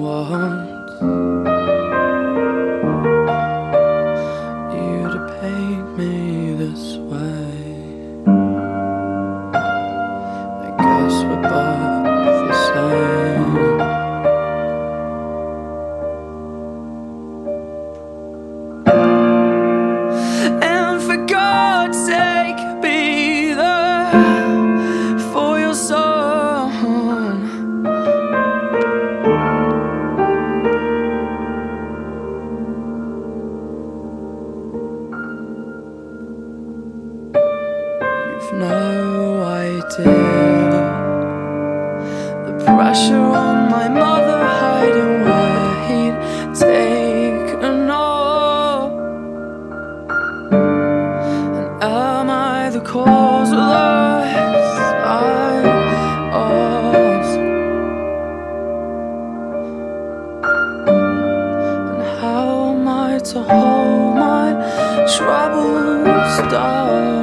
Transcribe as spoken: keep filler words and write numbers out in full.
want you to paint me this way. I guess we're both the same. And for God's sake, be there for your son. You've no idea the pressure on my mother, hiding where he'd taken off. And am I the cause of this? I ask. And how am I to hold my troubles down?